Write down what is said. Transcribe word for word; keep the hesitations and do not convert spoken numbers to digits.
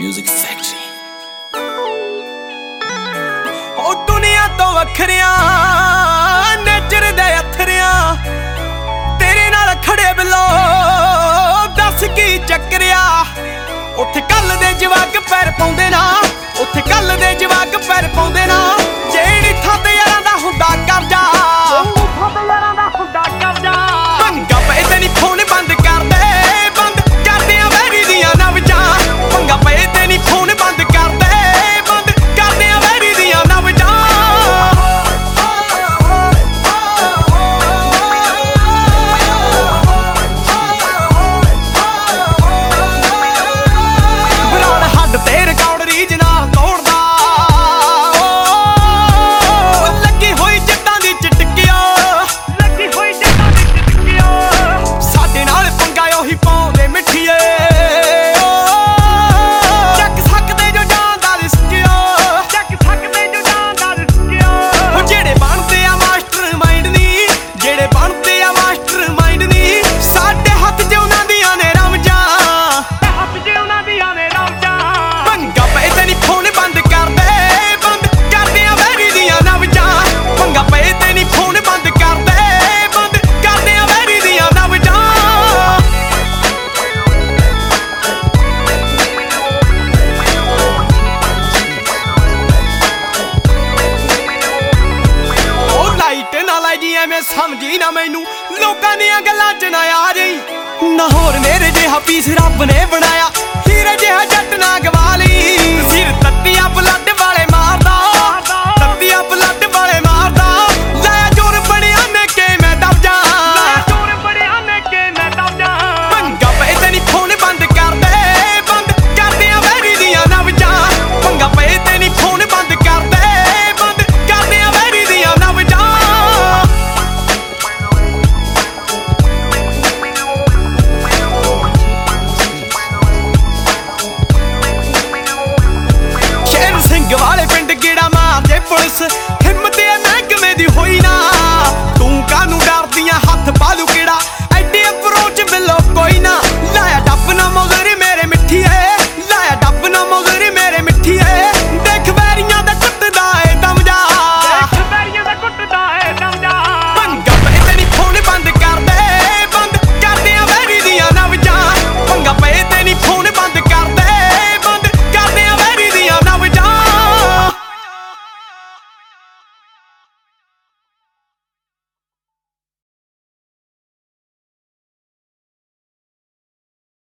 Music Factory। ओ दुनिया तो वखरिया nature दे अथरिया तेरे नाल खड़े बिलो दस की चक्रिया। उत्थे कल दे जवाक पैर पाउंदे ना, उत्थे कल दे जवाक पैर पाउंदे ना। जेड़ी थत यारां दा हुंदा करजा, थत यारां दा हुंदा करजा। पंगा पे ते नी फोन बंद कर दे, बंद कर दे वैरी दियां नवजां। पंगा पे ते नी फोन बंद कर दे, बंद कर दे वैरी दियां नवजां। ਬਰਾੜ ਹੱਡ ਤੇ ਰਿਕਾਰਡ ਰੀਝ ਨਾਲ ਤੋੜਦਾ, ਲੱਗੀ ਹੋਈ ਜੱਟਾਂ ਦੀ ਚਟਕਿਆ, ਲੱਗੀ ਹੋਈ ਜੱਟਾਂ ਦੀ ਚਟਕਿਆ। ਸਾਡੇ ਨਾਲ ਪੰਗਾ ਉਹੀ ਪਾਉਂਦੇ ਮਿੱਠੀਏ, ਚੱਕ ਸਕਦੇ ਜੋ ਜਾਨ ਦਾ ਰਿਸਕਿਆ, ਚੱਕ ਸਕਦੇ ਜੋ ਜਾਨ ਦਾ ਰਿਸਕਿਆ। ਉਹ ਜਿਹੜੇ ਬਣਦੇ ਆ ਮਾਸਟਰ ਮਾਈਂਡ ਨੀ, ਜਿਹੜੇ ਬਣਦੇ ਆ ਮਾਸਟਰ ਮਾਈਂਡ ਨੀ। ਸਾਡੇ ਹੱਥ 'ਚ ਉਹਨਾਂ ਦੀਆਂ ਨੇ ਰਮਜਾਂ, ਹੱਥ 'ਚ ਉਹਨਾਂ ਦੀਆਂ ਨੇ ਰਮਜਾਂ। ਪੰਗਾ ਪਏ ਤੇ ਨੀ ਫੋਨ ਬੰਦ ਕਰਦੇ, ਬੰਦ ਕਰਦੇ ਆ ਵੈਰੀ ਦੀਆਂ ਨਵਜਾਂ। ਪੰਗਾ ਪਏ ਤੇ ਨੀ ਫੋਨ ਬੰਦ ਕਰਦੇ, ਬੰਦ ਕਰਦੇ ਆ ਵੈਰੀ ਦੀਆਂ ਨਵਜਾਂ। ਉਹ ਲਾਈਟ ਨਾ ਲਾਈ ਜੀ ਐਵੇਂ ਸਮਝੀ ਨਾ ਮੈਨੂੰ, ਲੋਕਾਂ ਦੀਆਂ ਗੱਲਾਂ 'ਚ ਨਾ ਆ ਜਾਈ। ਨਾ ਹੋਰ ਮੇਰੇ ਜਿਹਾ ਪੀਸ ਰੱਬ ਨੇ ਬਣਾਇਆ, ਹੀਰੇ ਜਿਹਾ ਜੱਟ ਨਾ ਗਵਾ ਲਈ। ਸਿਰ ਤੱਤੀਆ ਬਲੱਡ